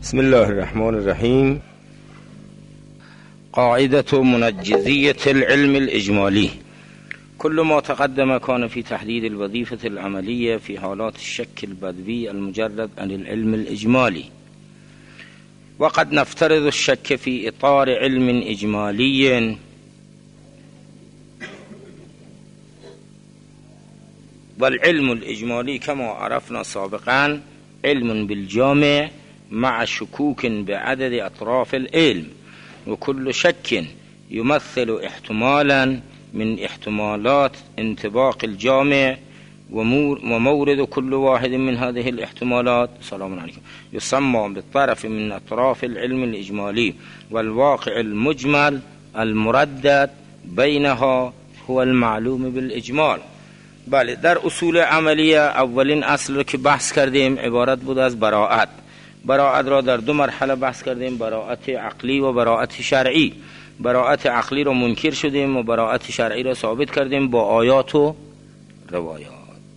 بسم الله الرحمن الرحیم. قاعدة منجزية العلم الإجمالي: كل ما تقدم كان في تحديد الوظيفة العملية في حالات الشك البدوي المجرد عن العلم الإجمالي، وقد نفترض الشك في إطار علم إجمالي والعلم الإجمالي كما عرفنا سابقا علم بالجامع مع شكوك بعدد أطراف العلم، وكل شك يمثل احتمالا من احتمالات انطباق الجامع، ومورد كل واحد من هذه الاحتمالات السلام عليكم يسمى بالطرف من أطراف العلم الإجمالي، والواقع المجمل المردد بينها هو المعلوم بالإجمال. بله، در اصول عملیه اولین اصل که بحث کردیم عبارت بود از براءت. براءت را در دو مرحله بحث کردیم: براءت عقلی و براءت شرعی. براءت عقلی را منکر شدیم و براءت شرعی را ثابت کردیم با آیات و روایات.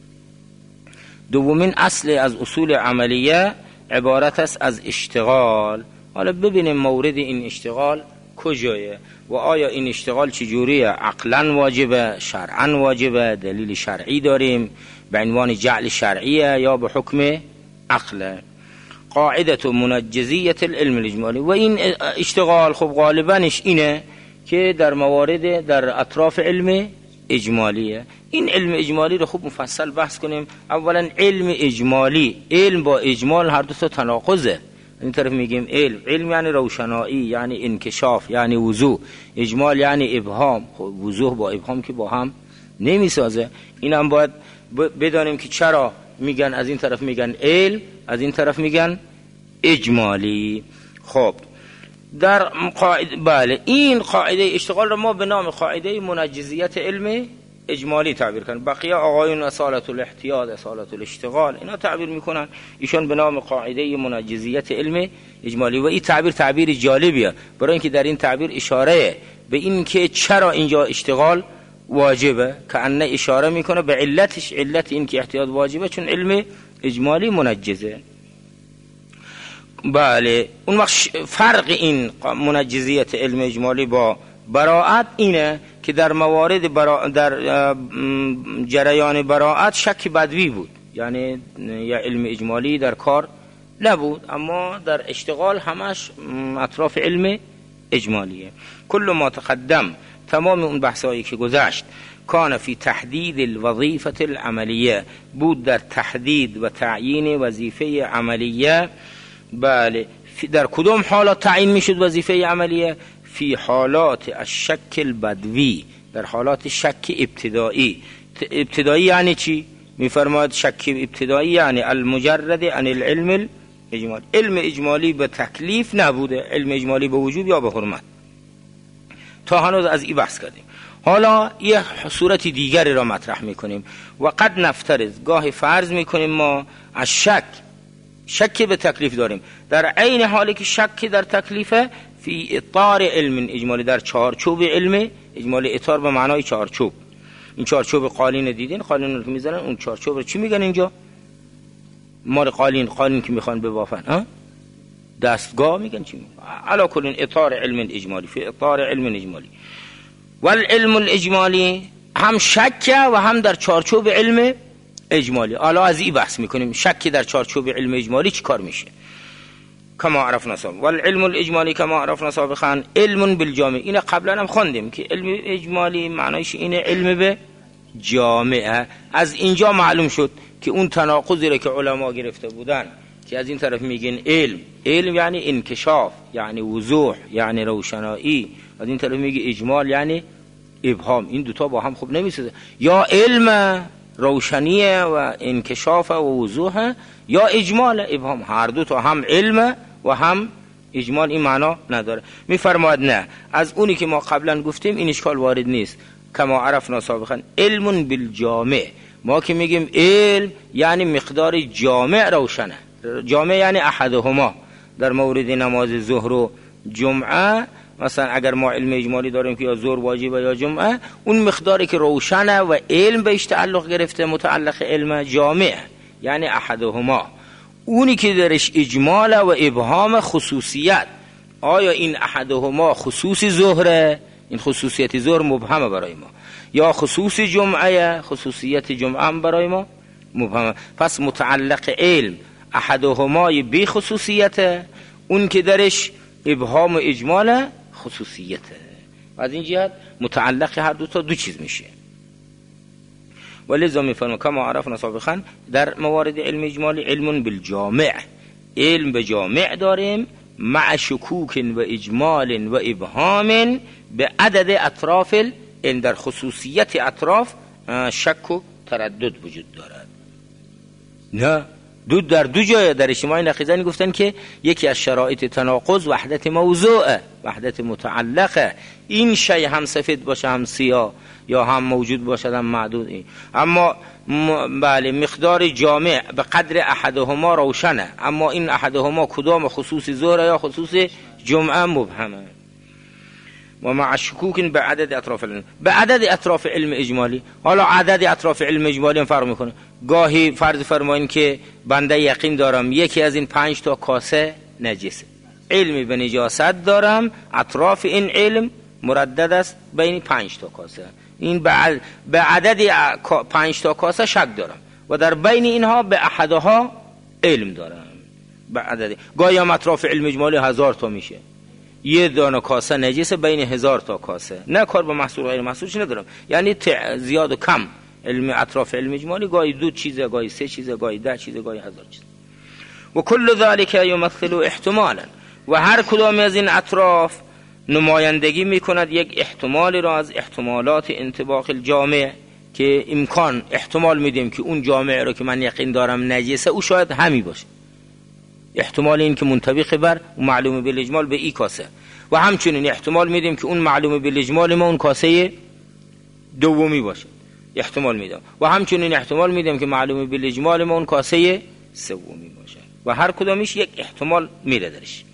دومین اصل از اصول عملیه عبارت است از اشتغال. حالا ببینیم مورد این اشتغال کجایه و آیا این اشتغال چجوریه؟ عقلا واجبه، شرعا واجبه، دلیل شرعی داریم به عنوان جعل شرعیه یا به حکم عقله. قاعدة منجزية العلم الإجمالي. و این اشتغال خب غالباش اینه که در موارد در اطراف علم اجمالیه. این علم اجمالی رو خوب مفصل بحث کنیم. اولا علم اجمالی، علم با اجمال هر دو تا تناقضه. این طرف میگیم علم یعنی روشنایی، یعنی انکشاف، یعنی وضوح. اجمال یعنی ابهام. خب وضوح با ابهام که با هم نمیسازه. این هم باید بدانیم که چرا میگن از این طرف میگن علم، از این طرف میگن اجمالی. خب در قاعده، بله، این قاعده اشتغال رو ما به نام قاعده منجزیت علم اجمالی تعبیر کنن. بقیه آقایون اصالت الاحتیاط، اصالت الاشتغال اینا تعبیر میکنن، ایشون به نام قاعده منجزیت علم اجمالی. و این تعبیر جالبیه، برای اینکه در این تعبیر اشاره به این که چرا اینجا اشتغال واجبه، که انه اشاره میکنه به علتش، علت این که احتیاط واجبه چون علم اجمالی منجزه. بله، اون وقت فرق این منجزیت علم اجمالی با براءت اینه که در موارد در جریان براءت شک بدوی بود، یعنی یا علم اجمالی در کار نبود، اما در اشتغال همش اطراف علم اجمالیه. کل ما تقدم، تمام اون بحثایی که گذشت، کان فی تحدید الوظیفه العملیه، بود در تحدید و تعیین وظیفه عملیه. بله، در کدوم حالات تعیین میشد وظیفه عملیه؟ فی حالات الشک البدوی، در حالات شک ابتدایی. ابتدایی یعنی چی؟ میفرماید شک ابتدایی یعنی المجرد عن العلم الاجمالی. علم اجمالی به تکلیف نبوده، علم اجمالی به وجوب یا به حرمت. تا هنوز از این بحث کردیم. حالا یه صورت دیگری را مطرح میکنیم. و قد نفترض، گاه فرض میکنیم ما از شک به تکلیف داریم، در عین حالی که شک در تکلیفه فی اطار علم اجمالی، در چارچوب علم اجمالی. اطار به معنای چارچوب. این چارچوب قالین دیدین، قالین رو که میزنن اون چارچوب رو چی میگن اینجا؟ مال قالین که میخوان ببافن، دستگاه میگن چی؟ علا کلین اطار علم اجمالی، فی اطار علم اجمالی. والعلم الاجمالی هم شک و هم در چارچوب علم اجمالی. حالا از این بحث میکنیم، شک در چارچوب علم اجمالی چی کار میشه؟ کما عرفنا سابقا، والعلم الاجمالی کما عرفنا سابقا علم بالجامع. این قبلا هم خوندیم که علم اجمالی معنیش اینه علم به جامعه. از اینجا معلوم شد که اون تناقضی را که علما گرفته بودن که از این طرف میگن علم یعنی انکشاف، یعنی وضوح، یعنی روشنایی، از این طرف میگه اجمال یعنی ابهام. این دوتا با هم خوب نمیسازه. یا علم روشنیه و انکشاف و وضوح، یا اجمال ابهام. هر دو تا هم علم و هم اجمال این معنا نداره. میفرماید نه، از اونی که ما قبلا گفتیم این اشکال وارد نیست. کما عرفنا سابقا علم بالجامع، ما که میگیم علم یعنی مقدار جامع روشنه. جامع یعنی احدهما. در مورد نماز ظهر و جمعه مثلا اگر ما علم اجمالی داریم که یا ظهر واجبه یا جمعه، اون مقداری که روشنه و علم بهش تعلق گرفته متعلق علم جامع یعنی احدهما. اونی که درش اجمال و ابهام خصوصیت، آیا این احدهما خصوص ظهره، این خصوصیت ظهر مبهمه برای ما، یا خصوص جمعه، خصوصیت جمعه هم برای ما مبهمه. پس متعلق علم احدهمای بی خصوصیته، اون که درش ابهام و اجمال خصوصیته. از این جهت متعلق هر دو تا دو چیز میشه. ولذا میفرمایم کما عرفنا سابقا در موارد علم اجمالی علم بالجامع، علم به جامع داریم، مع شکوک و اجمال و ابهام به عدد اطراف این، در خصوصیت اطراف شک و تردد وجود دارد. نه در دو جای در اجتماع نقیضانی گفتن که یکی از شرایط تناقض وحدت موضوعه، وحدت متعلقه. این شی هم سفید باشه هم سیاه، یا هم موجود باشد هم معدود. این اما بله مقدار جامع به قدر احدهما روشنه، اما این احدهما کدام خصوص ظهر یا خصوص جمعه مبهمه. و مع شکوک به عدد اطراف علم، به عدد اطراف علم اجمالی. حالا عدد اطراف علم اجمالی هم فرق میکنه. گاهی فرض فرمایین که بنده یقین دارم یکی از این 5 تا کاسه نجسه، علمی به نجاست دارم، اطراف این علم مردد است بین 5 تا کاسه، این به عدد 5 تا کاسه شک دارم و در بین اینها به احدها علم دارم. به عدد گاهی هم اطراف علم اجمالی 1000 تا میشه، یه دانه کاسه نجسه بین 1000 تا کاسه. نه کار به محصول غیر محصولش ندارم، یعنی زیاد و کم علم اطراف علم اجمالی گاهی 2 چیزه، گاهی 3 چیزه، گاهی 10 چیزه، گاهی 1000 چیزه. و کل ذلك یمثل احتمالا، و هر کدام از این اطراف نمایندگی میکند یک احتمال را از احتمالات انطباق الجامع، که امکان احتمال میدیم که اون جامع رو که من یقین دارم نجسه او شاید همی باشه، احتمال این که منطبق بر معلومه بالاجمال به این کاسه، و همچنین احتمال میدیم که اون معلومه بالاجمال ما اون کاسه دومی باشه، احتمال میدم، و همچنین احتمال میدیم که معلومه بالاجمال ما اون کاسه سومی باشه، و هر کدامش یک احتمال میره درش.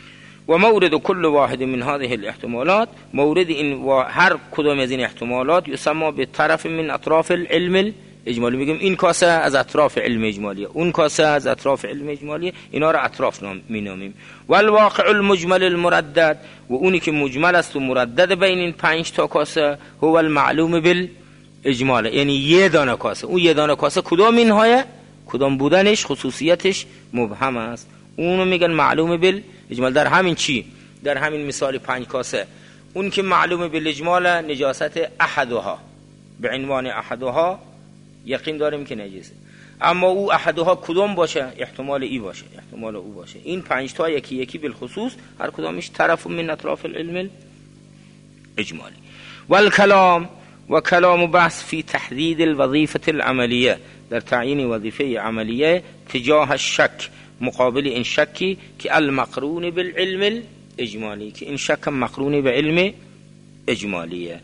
و مورد کل واحد من هذه الاحتمالات، مورد این و هر کدام از این احتمالات یسمى به طرف من اطراف العلم اجمالی. میگیم این کاسه از اطراف علم اجمالیه، اون کاسه از اطراف علم اجمالیه، اینا را اطراف مینامیم. و الواقع المجمل المردد، و اونی که مجمل است و مردد بین این 5 تا کاسه، هو المعلوم بالاجمال، یعنی یه دانه کاسه. اون یه دانه کاسه کدام اینهایه، کدام بودنش خصوصیتش مبهم است، اونو میگن معلوم بالاجمال. در همین چی؟ در همین مثال 5 کاسه، اون که معلوم بالاجمال نجاست احدها، به عنوان احدها یقین داریم که نجسه، اما او احدها کدوم باشه؟ احتمال ای باشه، احتمال او باشه. این 5 تا یکی یکی بالخصوص هر کدامش طرف من اطراف العلم الاجمالی. والکلام، و کلام بحث فی تحدید الوظیفه العملیه، در تعیین وظیفه عملیه تجاه الشک، مقابل این شکی که المقرون بالعلم الاجمالی، که این شک مقرون به علم اجمالیه.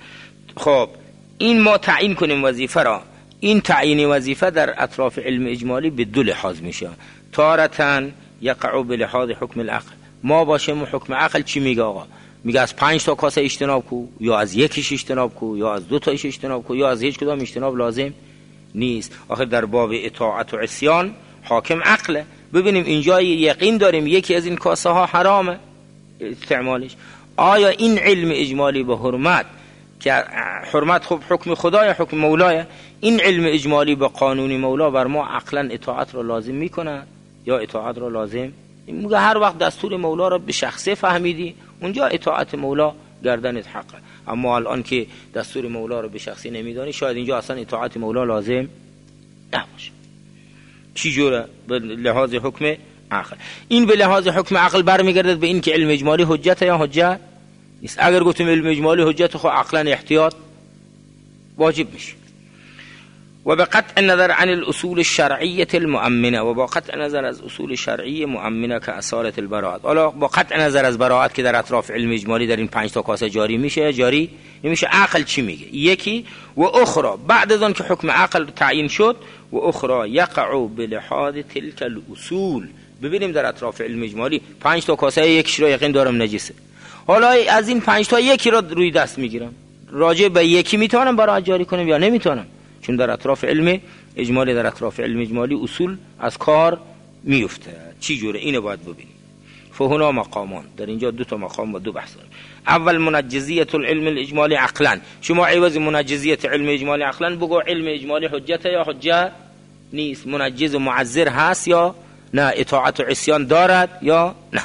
خب این ما تعیین کنیم وظیفه را. این تعیین وظیفه در اطراف علم اجمالی به 2 لحاظ میشه. تارتاً یقع به لحاظ حکم العقل، ما باشیم و حکم عقل چی میگه؟ آقا میگه از 5 تا کاسه اجتناب کو، یا از یکیش اجتناب کو، یا از 2 تایش اجتناب کو، یا از هیچ کدام اجتناب لازم نیست. آخر در باب اطاعت و عصیان حاکم عقله. ببینیم اینجا یقین داریم یکی از این کاسه ها حرامه استعمالش، آیا این علم اجمالی به حرمت، که حرمت خب حکم خدا یا حکم مولاه، این علم اجمالی به قانون مولا بر ما عقلا اطاعت را لازم میکنه یا اطاعت را لازم میگه؟ هر وقت دستور مولا را به شخصه فهمیدی اونجا اطاعت مولا گردنت حقه، اما الان که دستور مولا را به شخصی نمیدانی شاید اینجا اصلا اطاعت مولا لازم نباشه. چی جوره؟ به لحاظ حکم عقل. این به لحاظ حکم عقل برمیگردد به این که علم اجمالی حجت یا حجت نیست. اگر گفتیم علم اجمالی حجت، خب عقلا احتیاط واجب میشه. و به قطع نظر عن الاصول الشرعیه المؤمنه، و با قطع نظر از اصول شرعی مؤمنه که اصالت البراءت. حالا با قطع نظر از براءت که در اطراف علم اجمالی در این 5 تا کاسه جاری میشه، جاری نمیشه. عقل چی میگه؟ یکی و اخرى بعد از آن که حکم عقل تعیین شد، و اخرى یقع بلحاظ تلك الاصول. ببینیم در اطراف علم اجمالی 5 تا کاسه یکیش رو یقین دارم نجسه، حالا از این 5 تا یکی را روی دست میگیرم، راجع به یکی میتونم براءت جاری کنم یا نمیتونم؟ چون در اطراف علم اجمالی، در اطراف علم اجمالی اصول از کار میفته. چی جوره؟ اینو باید ببینیم. فهنا مقامان، در اینجا دو تا مقام و دو بحث داریم. اول منجزیت العلم الاجمالی عقلا. شما عوض منجزیت علم اجمالی عقلا بگو علم اجمالی حجت یا حجت نیست، منجز و معذر هست یا نه، اطاعت و عصیان دارد یا نه.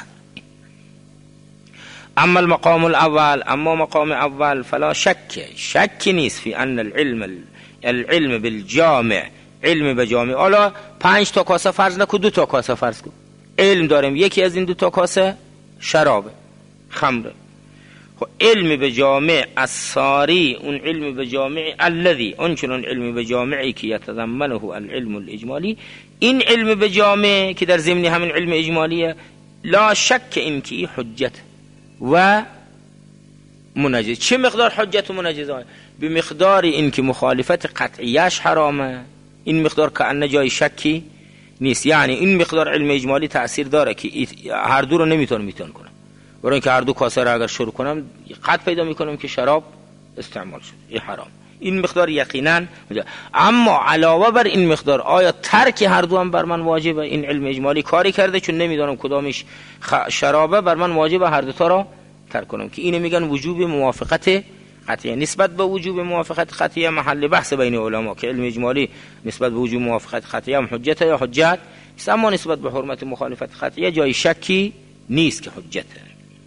اما المقام الاول، اما مقام اول فلا شک نیست فی ان العلم بالجامع، علم به جامع. حالا 5 تا کاسه فرض نکن، 2 تا کاسه فرض کن، علم داریم یکی از این 2 تا کاسه شرابه، خمره. خب علم به جامع الساری، اون علم به جامع الذي، اون چنون علم به جامعی که یتضمنه العلم الاجمالی، این علم به جامع که در ضمن همین علم اجمالیه، لا شک این که حجت و منجز. چه مقدار حجت و منجز؟ به مقدار این که مخالفت قطعیش حرامه، این مقدار که ان جای شکی نیست. یعنی این مقدار علم اجمالی تأثیر داره که هر دو رو نمیتونم کنم، برای اینکه هر دو کاسه را اگر شروع کنم قطع پیدا میکنم که شراب استعمال شد، این حرام. این مقدار یقینا. اما علاوه بر این مقدار آیا ترک هر دو هم بر من واجبه؟ این علم اجمالی کاری کرده چون نمیدونم کدامش شرابه، بر من واجبه هر دو تا را ترک کنم، که اینو میگن وجوب موافقت قطعیه. نسبت به وجوب موافقت قطعیه محل بحث بین علما که علم اجمالی نسبت به وجوب موافقت قطعیه هم حجت یا حجت است، اما نسبت به حرمت مخالفت قطعیه جای شکی نیست که حجته.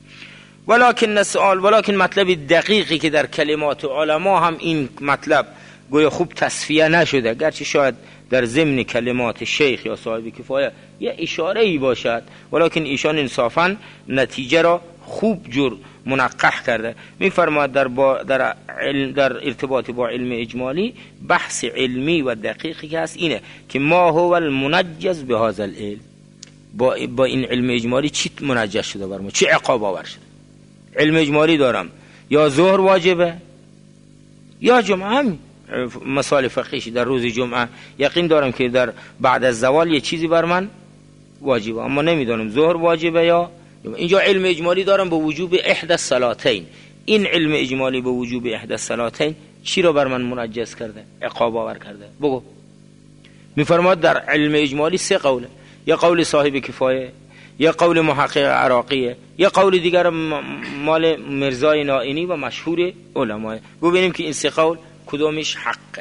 ولکن مطلب دقیقی که در کلمات علما هم این مطلب گویا خوب تصفیه نشده، گرچه شاید در ضمن کلمات شیخ یا صاحب کفایه یه اشاره ای باشد، ولکن ایشان انصافا نتیجه را خوب جور منقح کرده. میفرماید در ارتباط با علم اجمالی بحث علمی و دقیقی که هست اینه که ما هو المنجز به هذا العلم، با این علم اجمالی چی منجز شده بر ما، چی عقاب آور شده. علم اجمالی دارم، یا ظهر واجبه یا جمعه. هم مسائل فقهی در روز جمعه یقین دارم که در بعد از زوال یه چیزی بر من واجبه، اما نمیدونم ظهر واجبه یا اینجا علم اجمالی دارم به وجوب احدى الصلاتین. این علم اجمالی به وجوب احدى الصلاتین چی رو بر من منجز کرده، عقاب آور کرده؟ بگو. میفرماد در علم اجمالی 3 قوله، یا قول صاحب کفایه، یا قول محقق عراقیه، یا قول دیگر مال مرزای نائینی و مشهور علماء. ببینیم که این 3 قول کدومش حقه.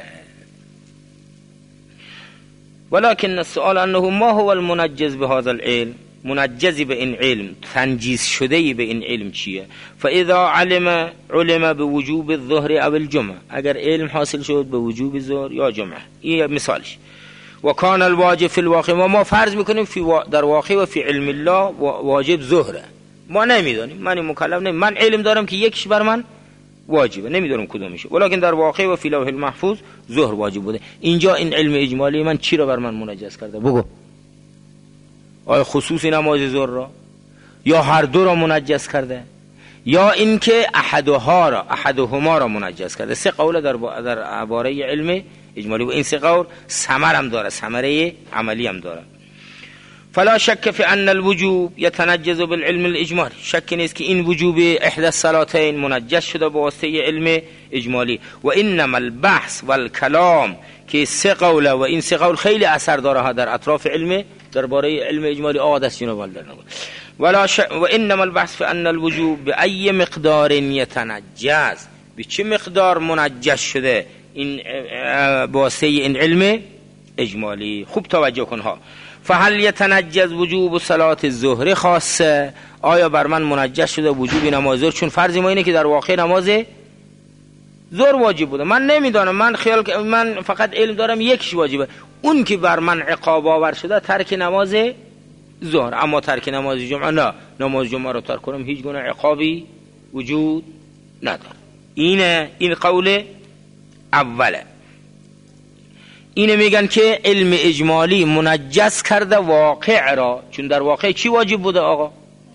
ولكن السؤال انه ما هو المنجز به هذا العلم، منجزی به این علم، تنجیز شده به این علم چیه؟ فاذا علم به وجوب الظهر او الجمعه، اگر علم حاصل شد به وجوب ظهر یا جمعه، این مثالش. و کان الواجب فی الواقع، ما فرض میکنیم در واقع و فی علم الله واجب ظهره، ما نمیدونیم، من مکلف نیم، من علم دارم که یکیش بر من واجبه، نمیدونم کدومشه، ولکن در واقع و فی لوح المحفوظ ظهر واجب بوده. اینجا این علم اجمالی من چی رو بر من منجز کرده؟ بگو. آیا خصوصی نماز ظهر را، یا هر دو را منجز کرده، یا اینکه احدهما را منجز کرده؟ 3 قول در باره علم اجمالی و این 3 قول ثمر هم داره، ثمره عملی هم داره. فلا شک فی ان الوجوب یتنجز بالعلم الاجمالی، شک نیست که این وجوب احدى الصلاتین منجز شده با واسطه علم اجمالی. و انما البحث والکلام، که 3 قوله و این 3 قول خیلی اثر داره در اطراف علم، درباره علم اجمالی آدست جناب الله. و انما البحث فی ان الوجوب بأي مقدار یتنجز، به چه مقدار منجز شده این واسطه این علم اجمالی. خوب توجه کن ها. فهل یتنجز وجوب صلات الظهر خاصه، آیا بر من منجز شده وجوب نماز ظهر؟ چون فرض ما اینه که در واقع نماز ظهر واجب بوده، من نمیدانم، من فقط علم دارم یکیش واجبه، اون که بر من عقاب آور شده ترک نماز ظهر، اما ترک نماز جمعه نه، نماز جمعه رو ترک کنم هیچ گونه عقابی وجود نداره. این قول اوله. اینه میگن که علم اجمالی منجز کرده واقع را، چون در واقع چی واجب بوده آقا؟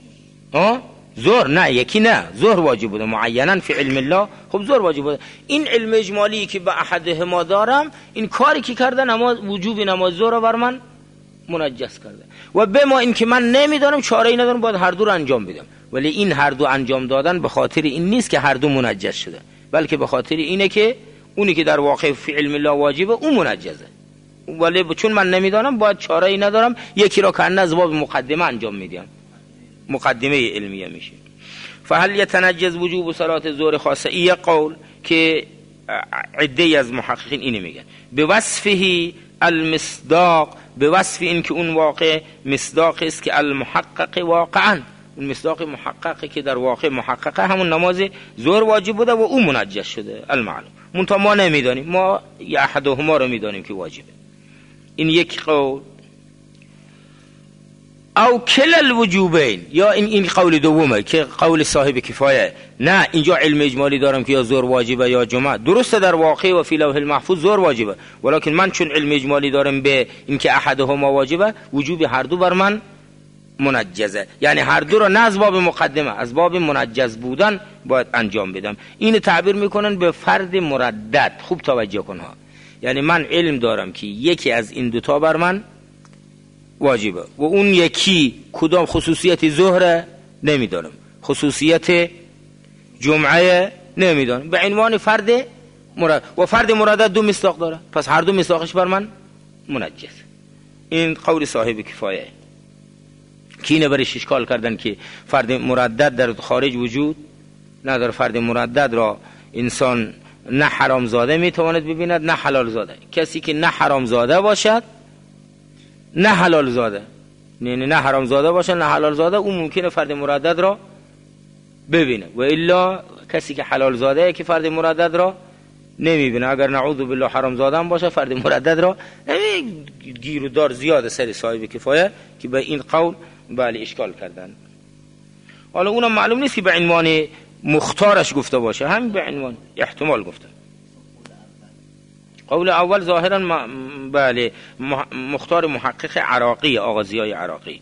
ظهر؟ نه، یکی نه، ظهر واجب بوده معینا فی علم الله. خب ظهر واجب بوده، این علم اجمالی که به احدهما دارم، این کاری که کرده وجوب نماز ظهر بر من منجز کرده. و به ما این که من نمیدانم، چاره ای ندارم، باید هر دو رو انجام بدم. ولی این هر دو انجام دادن به خاطر این نیست که هر دو منجز شده، بلکه به خاطر اینه که اونی که در واقع فی علم الله واجبه اون منجزه. ولی چون من نمیدانم باید چاره‌ای ندارم، یکی را که از باب مقدمه انجام میدم، مقدمه علمیه میشه. فهل یتنجز وجوب صلات الظهر خاصه، این قول که عده از محققین اینو میگن، به وصفه المصداق، به وصف این که اون واقع مصداق است که المحقق واقعا، اون مصداق محققی که در واقع محققه همون نماز ظهر واجب بوده و اون منجز شده المعلوم، منتها ما نمیدانیم، ما احدهما رو میدانیم که واجبه. این یک قول. او کل الوجوبین، یا این قول دومه که قول صاحب کفایه، نه اینجا علم اجمالی دارم که یا ظهر واجبه یا جمعه، درسته در واقع و فی لوح المحفوظ ظهر واجبه، ولکن من چون علم اجمالی دارم به اینکه احدهما واجبه، وجوب هر دو بر من منجزه، یعنی هر دو را نه از باب مقدمه، از باب منجز بودن باید انجام بدم. این تعبیر میکنن به فرد مردد. خوب توجه کن ها، یعنی من علم دارم که یکی از این دوتا بر من واجبه و اون یکی کدام، خصوصیت ظهر نمیدانم، خصوصیت جمعه نمیدانم، به عنوان فرد مراد، و فرد مردد دو مصداق داره، پس هر دو مصداقش بر من منجز. این قول صاحب کفایه کی اینه برش اشکال کردن که فرد مردد در خارج وجود نداره. فرد مردد را انسان نه حرام زاده میتواند ببیند نه حلال زاده. کسی که نه حرام زاده باشد نه حلال زاده، نه حرام زاده باشه نه حلال زاده، اون ممکنه فرد مردد را ببینه، و الا کسی که حلال زاده که فرد مردد را نمیبینه. اگر نعوذ بالله حرام زاده هم باشه فرد مردد را گیر و دار زیاده سر صاحب کفایه که به این قول بله اشکال کردن. حالا اونم معلوم نیست که به عنوان مختارش گفته باشه، همین به عنوان احتمال گفته. قول اول ظاهرا بله مختار محقق عراقی، آقا ضیای عراقی.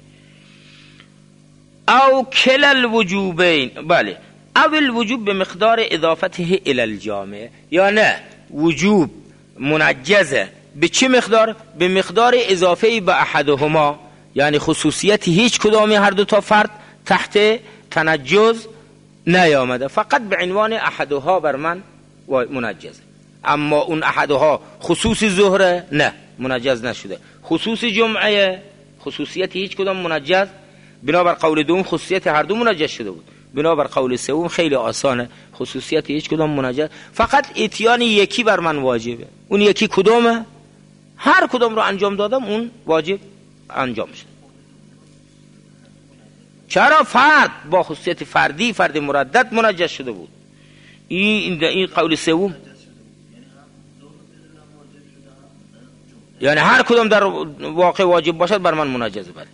او کل الوجوبین، بله، او الوجوب به مقدار اضافته الى الجامع، یا نه وجوب منجزه به چه مقدار؟ به مقدار اضافه به احدهما، یعنی خصوصیت هیچ کدامی هر دو تا فرد تحت تنجز نیامده، فقط به عنوان احدها بر من منجزه. اما اون احدها خصوص ظهر نه منجز نشده، خصوص جمعه خصوصیت هیچ کدام منجز، بنابر قول دوم خصوصیت هر دو منجز شده بود، بنابر قول سوم خیلی آسانه، خصوصیت هیچ کدام منجز، فقط اتیان یکی بر من واجبه. اون یکی کدامه؟ هر کدام رو انجام دادم اون واجب انجام شد. چرا؟ فرد با خصوصیت فردی، فرد مردد منجز شده بود. این قول سوم، یعنی هر کدام در واقع واجب باشد بر من منجزه. بله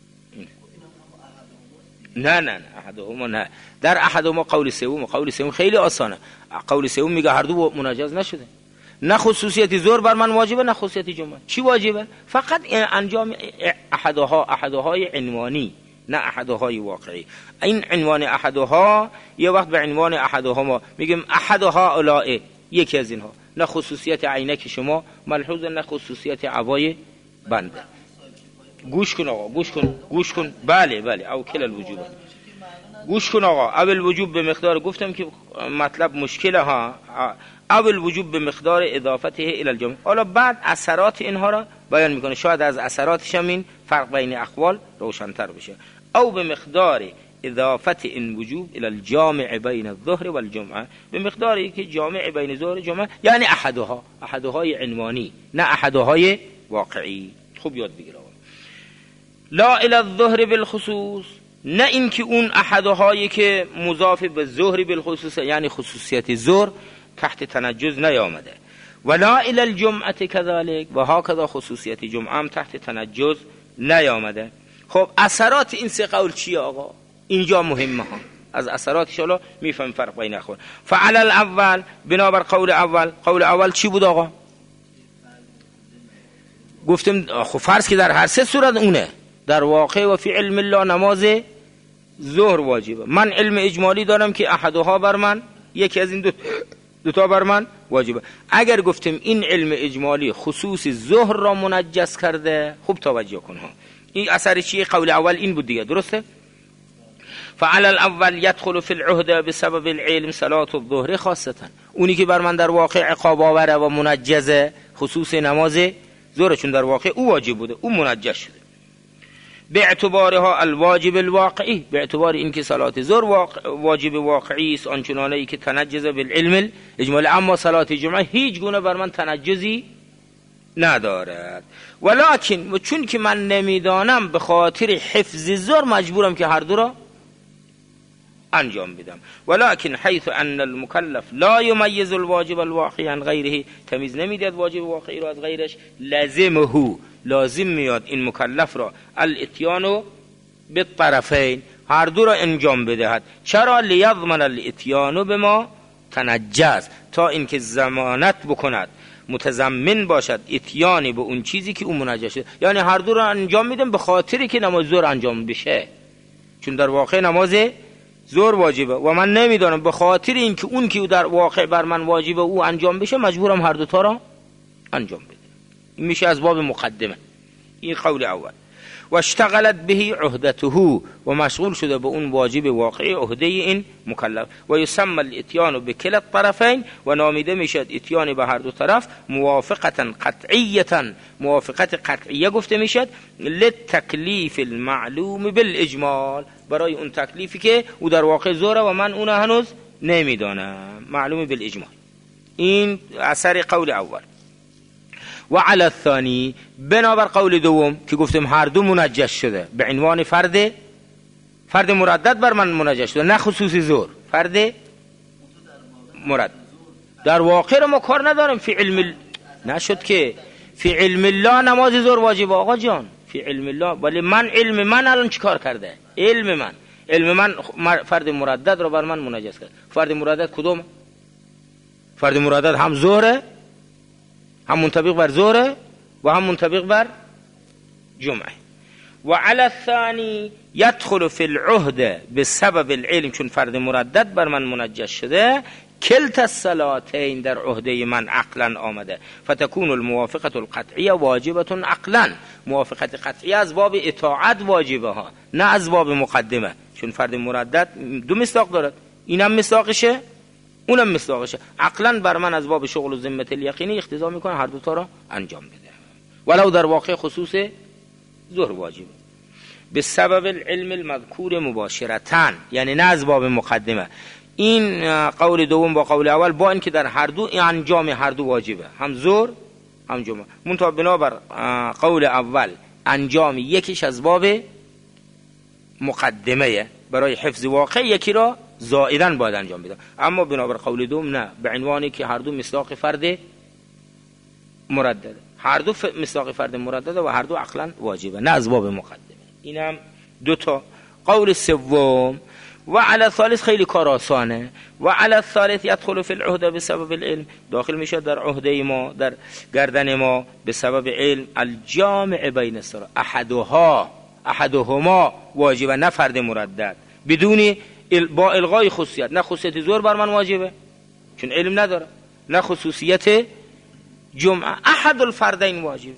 نه احدهما نه، در احدهما قول سوم خیلی آسانه. قول سوم میگه هر دو منجز نشده، نه خصوصیت ظهر بر من واجبه نه خصوصیت جمعه. چی واجبه؟ فقط انجام احدهای عنوانی، نه احدهای واقعی. این عنوان احدها یه وقت به عنوان احدهما میگیم احدها اولائه، یکی از اینها، نه خصوصیت عینک شما ملحوظ نه خصوصیت عبای بنده. گوش کن آقا، گوش کن. بله او کل الوجوب، گوش کن آقا. اول وجوب به مقدار، گفتم که مطلب مشکله ها، اول وجوب به مقدار اضافته الى الجمع. حالا بعد اثرات اینها را بیان میکنه، شاید از اثراتش هم این فرق بین اقوال روشن‌تر بشه. او به مقدار اضافت این وجوب الى الجامع بین الظهر والجمعه، به مقداری که جامع بین ظهر و جمعه، یعنی احدهای عنوانی نه احدهای واقعی. خوب یاد بگیر آقا. لا الى الظهر بالخصوص، نه این که اون احدهایی که مضاف به ظهر بالخصوص، یعنی خصوصیت ظهر تحت تنجز نیامده. ولا الى الجمعه كذلك، و هكذا خصوصیت جمعه هم تحت تنجز نیامده. خب اثرات این سه قول چیه آقا؟ اینجا مهمه ها، از اثراتش حالا میفهم فرق بین اخوان. فعلى الاول، بنابر قول اول چی بود آقا؟ گفتم خب فرض که در هر سه صورت اونه، در واقع و فی علم الله نماز ظهر واجبه. من علم اجمالی دارم که احدها بر من، یکی از این دوتا بر من واجبه. اگر گفتم این علم اجمالی خصوص ظهر را منجز کرده، خوب توجه کن ها، این اثر چیه؟ قول اول این بود دیگه، درسته؟ فعلى الاول يدخل في العهده بسبب العلم صلاه الظهر خاصه، اونی که بر من در واقع عقاب آوره و منجزه خصوص نماز زور، چون در واقع او واجب بوده، او منجس شده. به اعتبارها الواجب الواقعی، به اعتبار اینکه صلات ظهر واجب واقعی است آنچنانه ای که تنجز بالعلم اجمالی، اما صلات جمعه هیچ گونه بر من تنجزی ندارد. ولکن چون که من نمیدانم، به خاطر حفظ ظهر مجبورم که هر دو را انجام بدم. ولکن حیث ان المکلف لا یمیز الواجب الواقعی عن غیره، تمیز نمیدهد واجب واقعی را از غیرش، لازم میاد این مکلف را الاتیان بالطرفین، هر دو را انجام بدهد. چرا؟ لیضمن الاتیان بما تنجز، تا اینکه ضمانت بکند، متضمن باشد اتیانی به اون چیزی که اون منجس شده. یعنی هر دو را انجام میدم به خاطری که نماز ظهر انجام بشه، چون در واقع نماز ظهر واجبه و من نمیدانم، به خاطر اینکه اون که در واقع بر من واجبه او انجام بشه، مجبورم هر دو تا را انجام بده. این میشه از باب مقدمه. این قول اول. و اشتغلت به عهدته، و مشغول شده به اون واجب واقعی عهده این مکلف. و یسمى الاتیان بکلا الطرفین، و نامیده میشد اتیان به هر دو طرف موافقتا قطعیتا، موافقت قطعیه گفته میشد، للتکلیف المعلوم بالاجمال، برای اون تکلیفی که او در واقع ظهر و من اون هنوز نمیدانم، معلوم بالاجمال. این اثر قول اول. و علی الثانی، بنابر قول دوم که گفتم هر دو منجس شده، به عنوان فرد مردد بر من منجس شده، نه خصوصی ظهر، فرد مردد. در واقع ما کار ندارم، فی علم نشد که فی علم الله نماز ظهر واجب آقا جان، فی علم الله. ولی علم من الان چیکار کرده؟ علم من فرد مردد رو بر من منجس کرد. فرد مردد کدوم؟ فرد مردد هم ظهره، هم منطبق بر ظهر و هم منطبق بر جمعه. و علی الثانی یدخل فی العهد بسبب العلم، چون فرد مردد بر من منجس شده، کلتا الصلاتین در عهده من عقلا آمده، فتکون الموافقه القطعیه واجبه عقلا، موافقت قطعی از باب اطاعت واجبه ها، نه از باب مقدمه، چون فرد مردد دو مصداق دارد، اینم مصداقشه اونم مصداقشه، عقلا بر من از باب شغل و ذمه الیقینی اقتضا میکنه هر دو تا را انجام بده، ولو در واقع خصوص ظهر واجبه. به سبب العلم المذکور مباشرتاً، یعنی نه از باب مقدمه. این قول دوم با قول اول، با اینکه در هر دو انجام هر دو واجبه، هم ظهر هم جمعه، منتها بنابر قول اول انجام یکیش از باب مقدمه، برای حفظ واقع یکی را زائداً باید انجام بده. اما بنابر قول دوم نه، به عنوانی که هر دو مصداق فرد مردده، هر دو مصداق فرد مردده و هر دو عقلا واجبه، نه از باب مقدمه. اینم دو تا. قول سوم، و علی الثالث خیلی کار آسانه، و علی الثالث یدخل فی العهده بسبب العلم، داخل میشه در عهده ما، در گردن ما، به سبب علم، الجامع بین الصلاه، احدهما واجبه، نه فرد مردد، بدون با الغای خصوصیت، نه خصوصیت ظهر بر من واجبه چون علم نداره، نه خصوصیت جمعه، احد الفردین واجبه.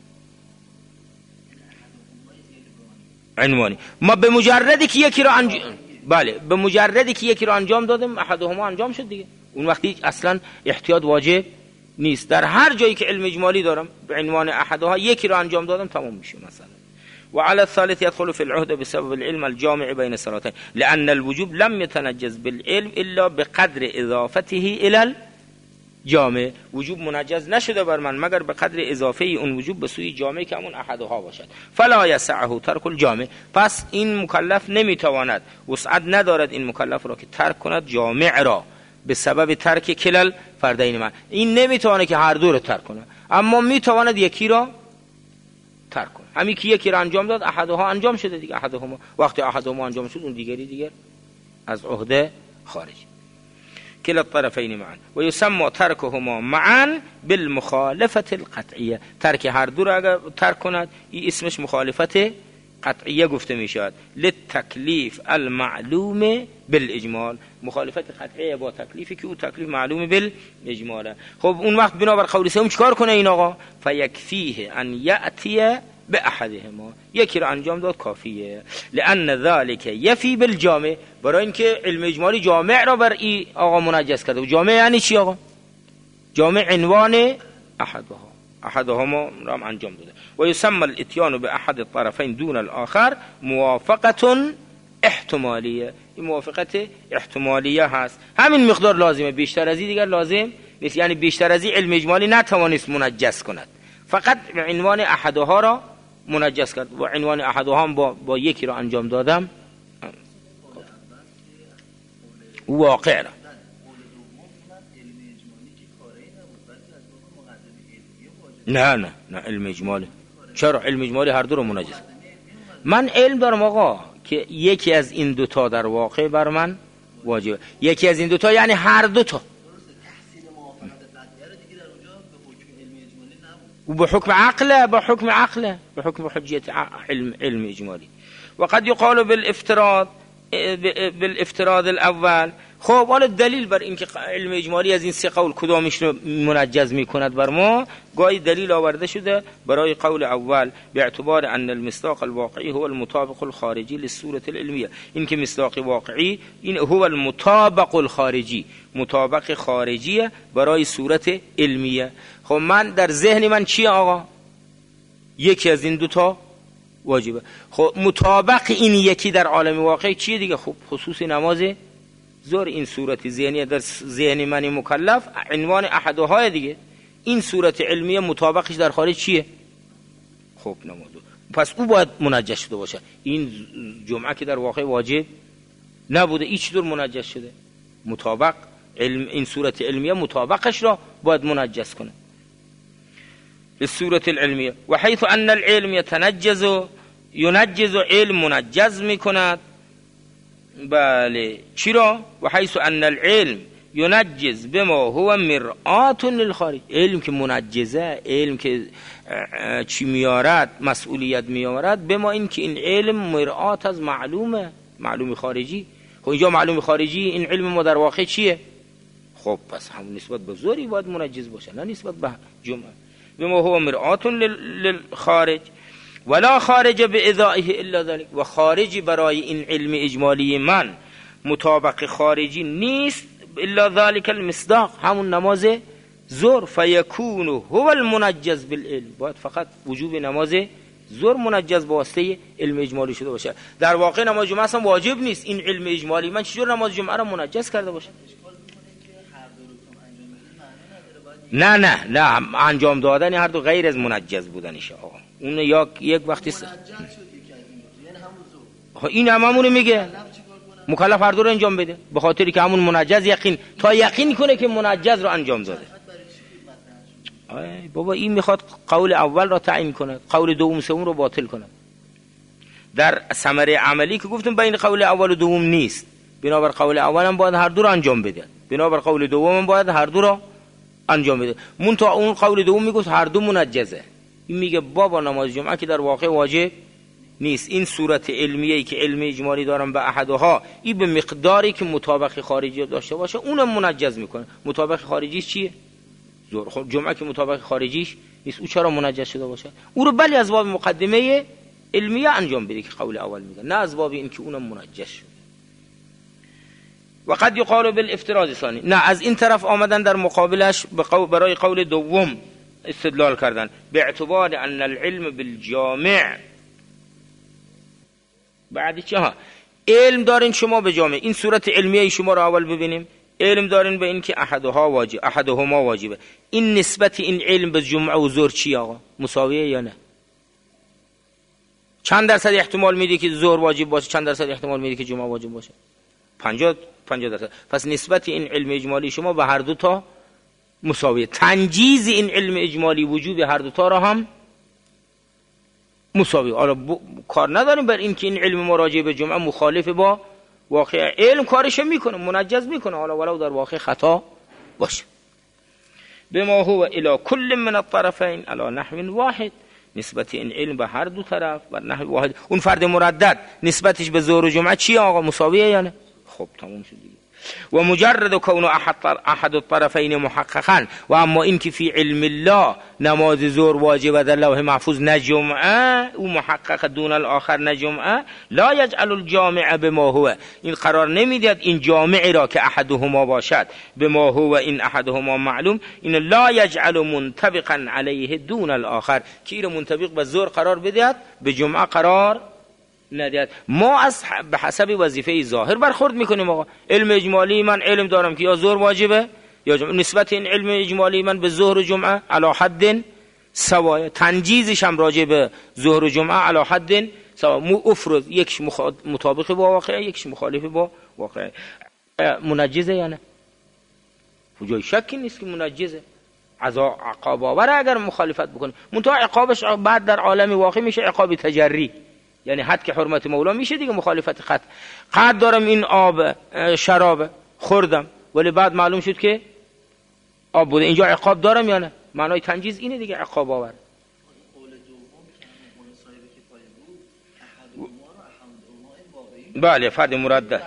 عنوانی ما به مجردی که یکی را به مجردی که یکی را انجام دادم، احدهما انجام شد دیگه، اون وقتی اصلا احتیاط واجب نیست. در هر جایی که علم اجمالی دارم به عنوان احدها یکی را انجام دادم، تمام میشه مثلا. وعلى الثالث يدخل في العهد بسبب العلم الجامع بين الصلاتين، لأن الوجوب لم يتنجز بالعلم إلا بقدر إضافته إلى الجامع، وجوب منجز نشده بر من مگر به قدر اضافه اون وجوب به سوی جامع که همون احدها باشد. فلا يسعه ترك الجامع، پس این مکلف نمیتواند، وسعت ندارد این مکلف را که ترک کند جامع را به سبب ترک کلل فردین من. این نمیتواند که هر دو را ترک کنه، اما میتواند یکی را ترک کنه. همین که یکی را انجام داد، احدها انجام شده دیگه، احدهما، وقتی احدهما انجام شد اون دیگر از عهده خارج. کلا الطرفین معا و یسمى ترکهما معا بالمخالفه القطعیه، ترک هر دو را اگر ترک کند این اسمش مخالفت قطعیه گفته می شود. للتکلیف المعلوم بالاجمال، مخالفت قطعیه با تکلیفی که او تکلیف معلوم بالاجماله. خب اون وقت بنابر قول سوم چیکار کنه این آقا؟ فیکفیه ان یأتی به احدهما، یکی را انجام داد کافیه. لان ذلك یفی بالجامع، برای اینکه علم اجمالی جامع را بر این آقا منجس کرده. و جامع یعنی چی آقا؟ جامع عنوان احدها، احدهما را هم انجام داده. و یسمى الاتیان به احد الطرفین دون الاخر موافقه احتمالیه. این موافقت احتمالیه هست، همین مقدار لازمه، بیشتر از این دیگر لازم نیست. یعنی بیشتر از این علم اجمالی نتوانست منجس کند، فقط به عنوان احدها را منجس کرد. و عنوان احدها هم با یکی را انجام دادم واقع را. نه علم اجمالی. چرا؟ علم اجمالی هر دو رو منجس. من علم دارم آقا که یکی از این دوتا در واقع بر من واجبه. یکی از این دوتا یعنی هر دوتا. و به حکم عقله، به حکم حجیت علم اجمالی. و قد یقال بالافتراض الاول. خب حالا دلیل بر اینکه علم اجمالی از این سه قول کدامش رو منجز میکند بر ما، گاهی دلیل آورده شده برای قول اول به اعتبار ان المصداق الواقعی هو المطابق الخارجی للصورة العلمیه. این که مصداق واقعی این هو المطابق الخارجی، مطابق خارجیه برای صورت علمیه. خب من در ذهن من چیه آقا؟ یکی از این دوتا واجبه. خب مطابق این یکی در عالم واقعی چیه دیگه؟ خب خصوص نماز ظهر. این صورت ذهنی در ذهن من مکلف عنوان احدهای دیگه. این صورت علمیه مطابقش در خارج چیه؟ خب نماز. پس او باید منجز شده باشه. این جمعه که در واقع واجب نبوده، هیچ دور منجز شده. مطابق این صورت علمیه مطابقش را باید منجز کنه به صورت العلمیه. و حیث ان العلم ینجز علم منجز میکند. بله چی را؟ و حیث ان العلم ینجز بما هو مرآت للخارج. علم که منجزه، علم که چی میارد؟ مسئولیت میارد. بما این که این علم مرآت از معلوم خارجی. خب اینجا معلوم خارجی این علم ما در واقع چیه؟ خب پس همون نسبت به ظهری باید منجز باشه، نه نسبت به جمعه. بما هو مرآت للخارج ولا خارج بإذائه الا ذلك. و خارجی برای این علم اجمالی من مطابق خارجی نیست الا ذلك المصداق، همون نماز ظهر. فیکون هو المنجز بالعلم. باید فقط وجوب نماز ظهر منجز با واسطه علم اجمالی شده باشه. در واقع نماز جمعه اصلا واجب نیست. این علم اجمالی من چجور نماز جمعه را منجز کرده باشه؟ نه انجام دادن هر دو غیر از منجز بودنشه آقا. اون یک وقتی این هممون میگه مکلف هر دو رو انجام بده، به خاطری که همون منجز یقین کنه که منجز رو انجام داده. بابا این میخواد قول اول را تعیین کنه، قول دوم سوم رو باطل کنه. در ثمره عملی که گفتم بین قول اول و دوم نیست، بنابر قول اول هم باید هر دو رو انجام بده، بنابر قول دوم هم باید هر دو رو انجام بده. منتها اون قول دوم میگه هر دو منجزه. این میگه بابا نماز جمعه که در واقع واجب نیست. این صورت علمیه‌ای که علم اجمالی دارم به احدها، این به مقداری که مطابق خارجی داشته باشه اونم منجز میکنه. مطابق خارجیش چیه؟ ظهر. خب جمعه که مطابق خارجیش نیست، او چرا منجز شده باشه؟ او رو بلی از باب مقدمه علمیه انجام بده که قول اول میگه، نه از باب این که اونم منجز شده. و قد یقال بالافتراض ثانی. نه از این طرف آمدن در مقابلش برای قول دوم استدلال کردن به اعتبار ان العلم بالجامع. بعد چه ها؟ علم دارین شما به جامع. این صورت علمیه شما رو اول ببینیم. علم دارین به این که احدهما واجبه. این نسبت این علم به جمعه و ظهر چی آقا؟ مساویه یا نه؟ چند درصد احتمال میده که ظهر واجب باشه، چند درصد احتمال میده که جمعه واجب باشه؟ 50 درصد. پس نسبت این علم اجمالی شما به هر دو تا مساویه. تنجیز این علم اجمالی وجوب هر دو تا را هم مساوی. حالا کار نداریم بر این که این علم مراجعه به جمعه مخالف با واقع علم کارش میکنه، منجز میکنه، حالا ولو در واقع خطا باشه. بما هو الى كل من الطرفین على نحو واحد. نسبت این علم به هر دو طرف بر نحو واحد. اون فرد مردد نسبتش به ظهر و جمعه چیه آقا؟ مساویه یا نه؟ خب تموم شد دیگه. و مجرد کون احد الطرفین محققا، و اما این که فی علم الله نماز ظهر واجب در لوح محفوظ نجمعه، او محقق دون الاخر نجمعه، لا یجعل الجامع بما هو، این قرار نمیدید این جامعی را که احدهما باشد بما هو این احدهما معلوم، این لا یجعل منطبقا علیه دون الاخر، که این منطبق به ظهر قرار بدهد به جمعه قرار ندید. ما از به حسب وظیفه ظاهر برخورد میکنیم. آقا علم اجمالی من علم دارم که یا ظهر واجبه یا جمعه، نسبت این علم اجمالی من به ظهر و جمعه علی حد سوای، تنجیزش هم راجع به ظهر و جمعه علی حد سوا، افرض یکش مطابق با واقعه یکش مخالف با واقعه. منجزه یا نه؟ جای شکی نیست که منجزه، عقاب آوره اگر مخالفت بکنه، منتها عقابش بعد در عالم واقع میشه عقاب تجری، یعنی حد که حرمت مولا میشه دیگه، مخالفت قد دارم این آب شراب خوردم ولی بعد معلوم شد که آب بوده، اینجا عقاب دارم یا نه؟ معنای تنجیز اینه دیگه، عقاب آور. بله فرد مردد،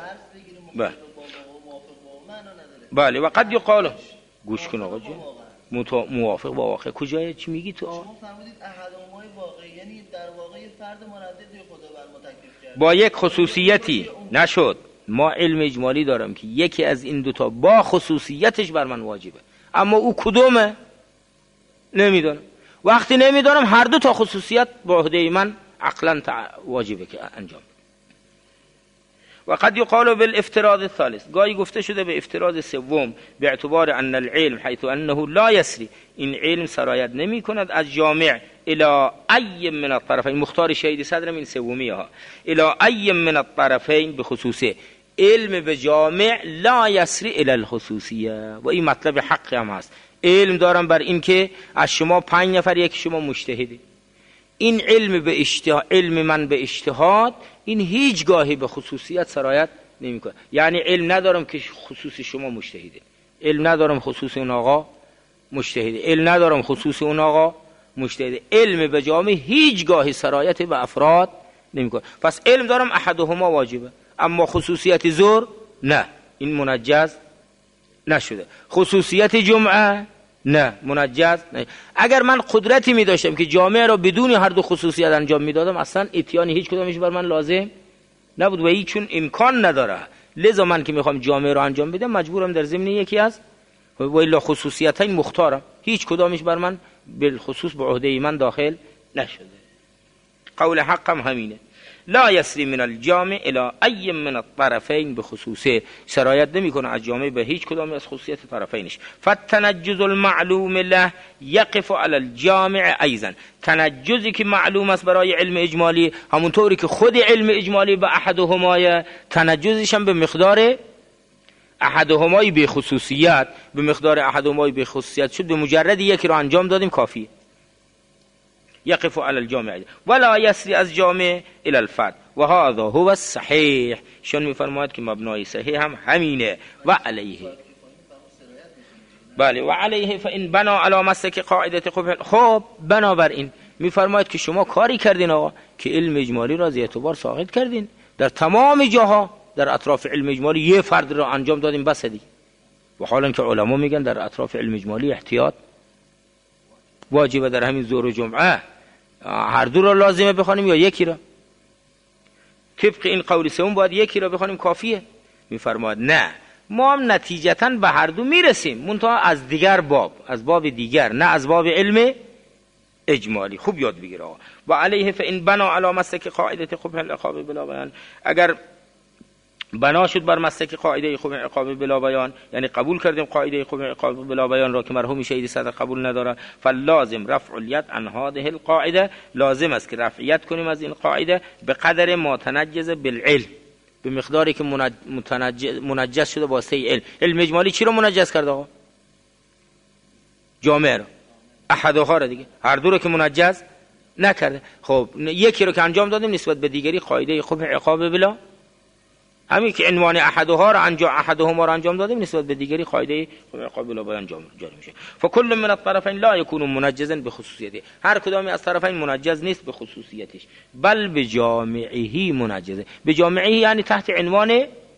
بله. و قد یقال، گوش کن آقا جون، موافق با واقع کجای چی میگی تو؟ شما فرمودید احدهما واقعی، یعنی در واقع فرد مردد خدا بر ما تکلیف کرد با یک خصوصیتی نشد. ما علم اجمالی دارم که یکی از این دوتا با خصوصیتش بر من واجبه، اما او کدومه نمیدونم. وقتی نمیدونم هر دو تا خصوصیت با عهده من عقلا واجبه که انجام. و قد یقال بالافتراض الثالث، گاهی گفته شده به افتراض سوم، به اعتبار ان العلم حيث انه لا يسري، این علم سرایت نمی کند از جامع الى ای من الطرفین، مختار شهید صدرم این سومیه ها، الى ای من الطرفین به خصوصه، علم به جامع لا یسری الی الخصوصیه، و این مطلب حقی هم هست. علم دارم بر این که از شما 5 نفر یک شما مجتهده، این علم به اجتهاد، علم من به اجتهاد، این هیچ گاهی به خصوصیت سرایت نمیکنه. یعنی علم ندارم که خصوص شما مجتهده، علم ندارم خصوص اون آقا مجتهده، علم ندارم خصوص اون آقا مجتهده. علم به جامع هیچ گاهی سرایت به افراد نمیکنه. پس علم دارم احدهما واجبه، اما خصوصیت ظهر نه، این منجز نشده. خصوصیت جمعه نه، منجز نه. اگر من قدرتی می داشتم که جامعه را بدون هر دو خصوصیت انجام میدادم، اصلا اتیان هیچ کدامش بر من لازم نبود، و هیچ چون امکان نداره. لذا من که میخوام جامعه را انجام بدم مجبورم در ضمن یکی از و الا خصوصیتین مختارم، هیچ کدامش بر من بالخصوص به عهده من داخل نشده. قول حقم همینه، لا یسری من الجامع الى ای من الطرفین بخصوصه، سرایت نمیکنه از جامعه به هیچ کدام از خصوصیت طرفینش. فالتنجز المعلوم له یقف علی الجامع ایضا، تنجزی که معلوم است برای علم اجمالی، همونطوری که خود علم اجمالی به احدهما، تنجزش هم به مقدار احدهمای به خصوصیت، به مقدار احدهمای به خصوصیت شد، به مجرد یکی رو انجام دادیم کافیه. یقف علی الجامع ولا یسری از جامع الی الفرد و هذا هو الصحیح. شون میفرماید که مبنای صحیح هم همینه. و علیه، بله، و علیه فان بنا علی مسلک قاعده قبح. خب بنابر این میفرماید که شما کاری کردین آقا که علم اجمالی را از اعتبار ساقط کردین، در تمام جاها در اطراف علم اجمالی یه فرد را انجام دادین بس دیگه. و حالا که علما میگن در اطراف علم اجمالی احتیاط واجبه، در همین ظهر و جمعه هر دو را لازمه بخوانیم یا یکی را؟ طبق این قول سوم باید یکی را بخوانیم کافیه. میفرماید نه، ما هم نتیجتاً به هر دو میرسیم، منتها از دیگر باب، از باب دیگر، نه از باب علم اجمالی. خوب یاد بگیر آقا. و علیه فان بنا علی مسلک قاعده قبح العقاب بلا بیان، اگر بنا شد بر مسلک قاعده قبح العقاب بلا بیان، یعنی قبول کردیم قاعده قبح العقاب بلا بیان را که مرحوم شهید صدر قبول نداره، فلازم رفع الید عن هذه القاعده، لازم است که رفعیت کنیم از این قاعده به قدر ما تنجز بالعلم، به مقداری که منجز شده واسطه علم. علم اجمالی چی رو منجز کرده آقا؟ جامعه رو، احدها رو دیگه، هر دو رو که منجز نکرده. خب یکی رو که انجام دادیم نسبت به دیگری قاعده قبح عقاب بلا، همین که عنوان احدها رو انجام، احدهما رو انجام دادیم نسبت به دیگری قاعده قبح عقاب بلا بیان جاری میشه. فکل من الطرفین لا یکون منجزا بخصوصیته، هر کدامی از طرفین منجز نیست به خصوصیتش، بل به جامعه منجزه. به جامعه یعنی تحت عنوان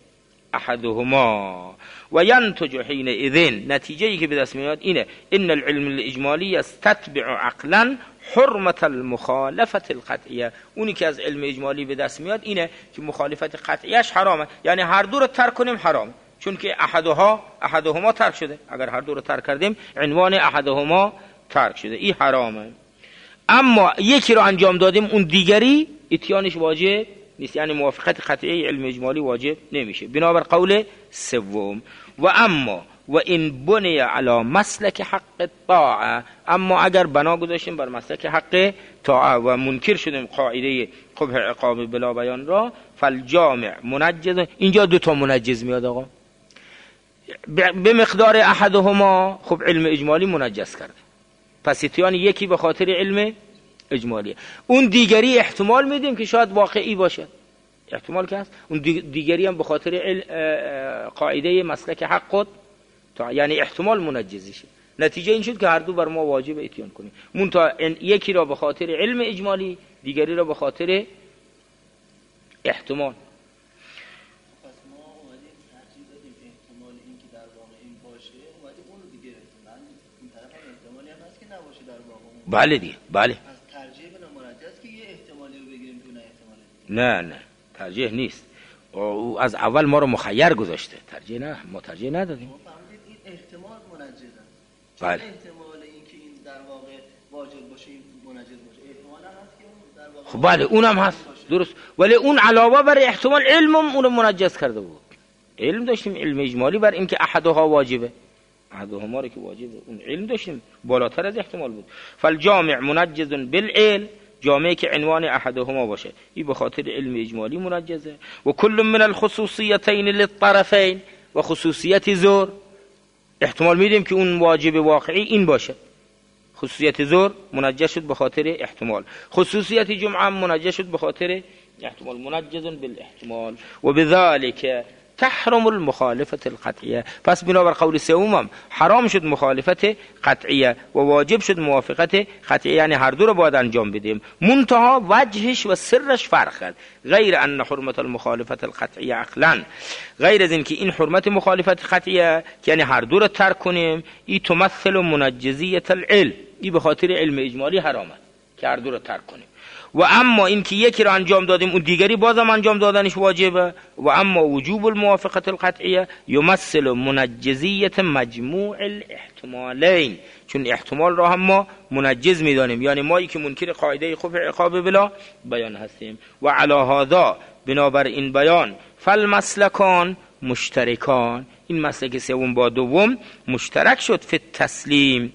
احدهما و ینتج حینئذ، نتیجه ای که به دست میاد اینه ان العلم الاجمالی یستتبع عقلا حرمت المخالفت القطعیه. اونی که از علم اجمالی به دست میاد اینه که مخالفت قطعیش حرامه، یعنی هر دو رو ترک کنیم حرام، چون که احدهما ترک شده. اگر هر دو رو ترک کردیم عنوان احدهما ترک شده، این حرامه. اما یکی رو انجام دادیم اون دیگری اتیانش واجب نیست، یعنی موافقت قطعی علم اجمالی واجب نمیشه بنابر قول سوم. و اما و این بنی علی مسلک حق طاعه، اما اگر بنا گذاشتیم بر مسلک حق طاعه و منکر شدیم قاعده قبح عقاب بلا بیان را، فالجامع منجز. اینجا دو تا منجز میاد آقا، به مقدار احدهما. خب علم اجمالی منجز کرده، پس اتیان یکی به خاطر علم اجمالی، اون دیگری احتمال میدیم که شاید واقعی باشه، احتمال که هست، اون دیگری هم به خاطر قاعده مسلک حق تا، یعنی احتمال منجزشه. نتیجه این شد که هر دو بر ما واجب اتیان کنیم، منتها یکی را به خاطر علم اجمالی، دیگری را به خاطر احتمال. بله دیگه، بله. نه ترجیح نیست، او از اول ما رو مخیر گذاشته، ترجیح نه، ما ترجیح ندادیم. این احتمال منجزه، بله. احتمال این که این در واقع واجب باشه این منجز باشه، احتمال هم هست که اون در واقع خب بله اونم هست درست، ولی اون علاوه بر احتمال علمم اون رو منجز کرده بود. علم داشتیم، علم اجمالی بر این که احدها واجبه، احدهما رو که واجبه، اون علم داشتیم بالاتر از احتمال بود. فالجامع منجز بالعلم، جامعه که عنوان احدهما باشه این به خاطر علم اجمالی منجزه. و کل من الخصوصیتین للطرفین، و خصوصیت زور احتمال میدیم که اون واجب واقعی این باشه، خصوصیت زور منجز شد به خاطر احتمال، خصوصیت جمعه منجز شد به خاطر احتمال، منجز بالاحتمال. و بذلك تحرم المخالفت القطعیه، پس بنابر قول سومم حرام شد مخالفت قطعیه و واجب شد موافقت قطعیه، یعنی هر دو رو باید انجام بدیم، منتها وجهش و سرش فرق کرد. غیر ان حرمت المخالفت القطعیه عقلا، غیر از این که این حرمت مخالفت قطعیه که یعنی هر دو رو ترک کنیم، این تمثل منجزیت العلم، این به خاطر علم اجمالی حرامه که هر دو رو ترک کنیم. و اما این که یکی رو انجام دادیم اون دیگری بازم انجام دادنش واجبه. و اما وجوب الموافقت القطعیه یمثل منجزیت مجموع الاحتمالین، چون احتمال را هم ما منجز میدانیم، یعنی مایی که منکر قاعده قبح عقاب بلا بیان هستیم. و علی هذا، بنابر این بیان، فالمسلکان مشترکان، این مسلک سوم با دوم مشترک شد فی التسلیم،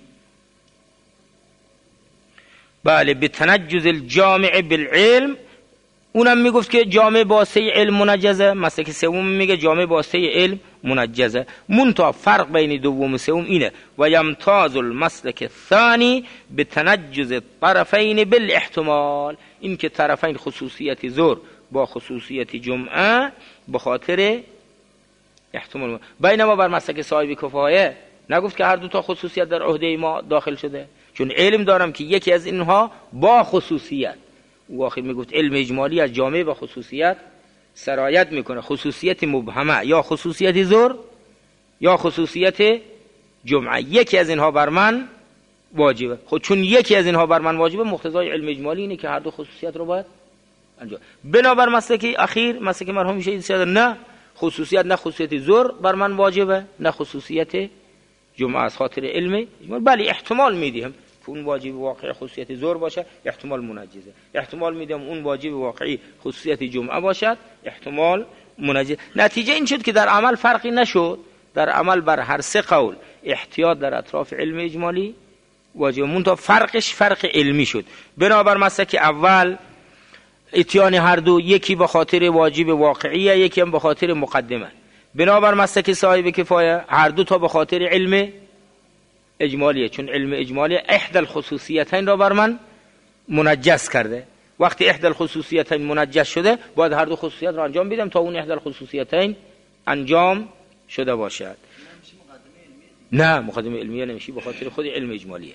بله، به تنجز الجامع بالعلم. اونم میگفت که جامع باسه علم منجزه، مسلک سوم میگه جامع باسه علم منجزه، منتها فرق بین دوم و سوم اینه و یمتاز المسلک الثانی به تنجز الطرفین بالاحتمال، این که طرفین خصوصیت زور با خصوصیت جمعه به خاطر احتمال، بینما بر مسلک صاحب کفایه نگفت که هر دو تا خصوصیت در عهده ما داخل شده، چون علم دارم که یکی از اینها با خصوصیت، او آخر میگفت علم اجمالی از جامعه و خصوصیت سرایت میکنه، خصوصیت مبهمه یا خصوصیت زور یا خصوصیت جمعه، یکی از اینها بر من واجبه. خود چون یکی از اینها بر من واجبه، مقتضای علم اجمالی اینه که هر دو خصوصیت رو باید انجام. بنابر مسلک اخیر، مسلک مرحوم میشه نه خصوصیت، نه خصوصیت زور بر من واجبه، نه خصوصیت جمعه از خاطر علم اجمالی، بلی احتمال میدیم اون واجب واقعی خصوصیت زور باشه، احتمال منجزه، احتمال میدم اون واجب واقعی خصوصیت جمعه باشد، احتمال منجز. نتیجه این شد که در عمل فرقی نشد، در عمل بر هر سه قول احتیاط در اطراف علم اجمالی واجب، منتها فرقش فرق علمی شد. بنابر مسلک اول اتیان هر دو، یکی به خاطر واجب واقعیه، یکی هم به خاطر مقدمه. بنابر مسلک صاحب کفایه هر دو تا به خاطر علم اجمالیه، چون علم اجمالی احدى الخصوصیتین را بر من منجز کرده. وقتی احدى الخصوصیتین منجز شده، باید هر دو خصوصیت را انجام بدم تا اون احدى الخصوصیتین انجام شده باشد. نه مقدمه علمیه نمیشه، به خاطر خود علم اجمالیه.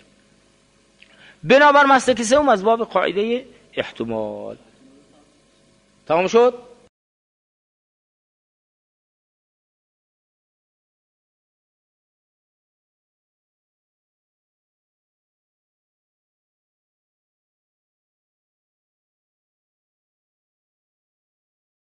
بنابر مسلک سوم از باب قاعده احتمال. تمام شد؟